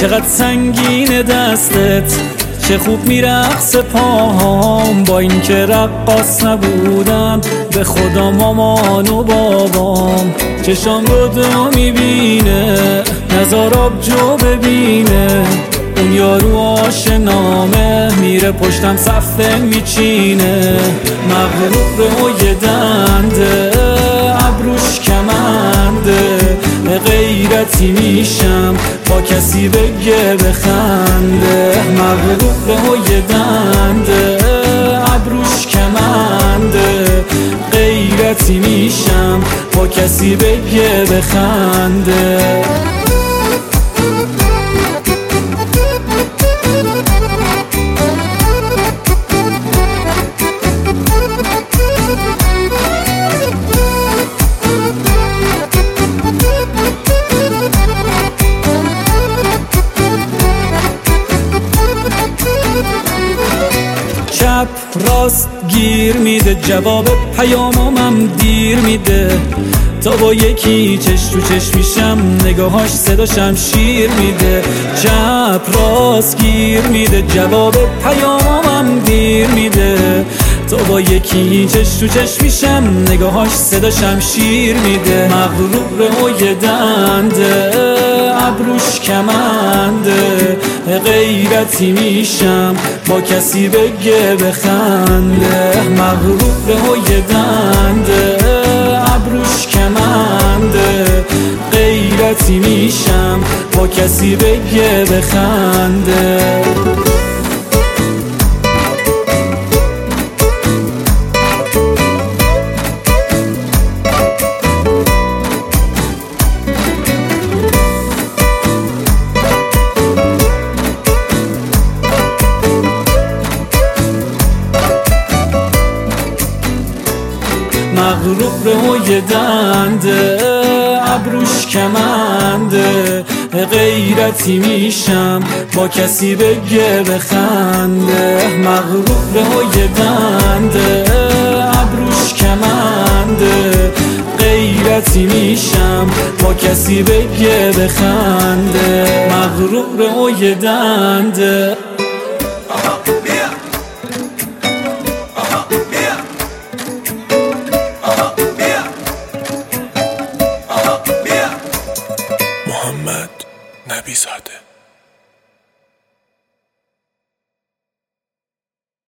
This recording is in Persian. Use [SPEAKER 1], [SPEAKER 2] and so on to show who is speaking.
[SPEAKER 1] چقدر سنگین دستت، چه خوب میرقص پاهام. با این که رقاص نبودم به خدا مامان و بابام. چشام رو دو میبینه نزار آبجو ببینه. اون یارو آشنامه میره پشتم صفه میچینه. مغرور و یه دنده ابروش کمنده. غیرتی میشم با کسی بگه بخنده. مغرور و یه دنده ابروش کمنده. غیرتی میشم با کسی بگه بخنده. چپ راست گیر میده، جواب پیامم دیر میده. تا با یکی چش تو چش میشم نگاهاش صدا شمشیر میده. چپ راست گیر میده، جواب پیامم دیر میده. تا با یکی چش تو چش میشم نگاهاش صدا شمشیر میده. مغرور و یه دنده ابروش کمنده. غیرتی میشم با کسی بگه بخنده. مغرور و یه دنده ابروش کمنده. غیرتی میشم با کسی بگه بخنده. مغرور و یه دنده ابروش کمنده. غیرتی میشم با کسی بگه بخنده. مغرور و یه دنده ابروش کمنده. غیرتی میشم با کسی بگه بخنده. مغرور و یه دنده